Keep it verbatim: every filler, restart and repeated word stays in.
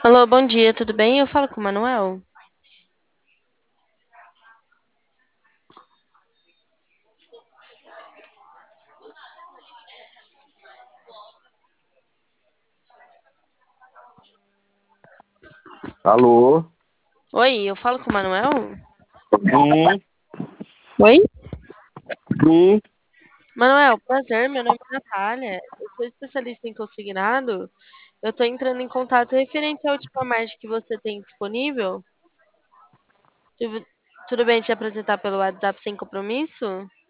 Alô, bom dia, tudo bem? Eu falo com o Manuel. Alô? Oi, eu falo com o Manuel? Sim, Oi? sim. Manuel, prazer, meu nome é Natália. Eu sou especialista em consignado. Eu tô entrando em contato referente à última margem que você tem disponível. Tudo tudo bem te apresentar pelo WhatsApp sem compromisso?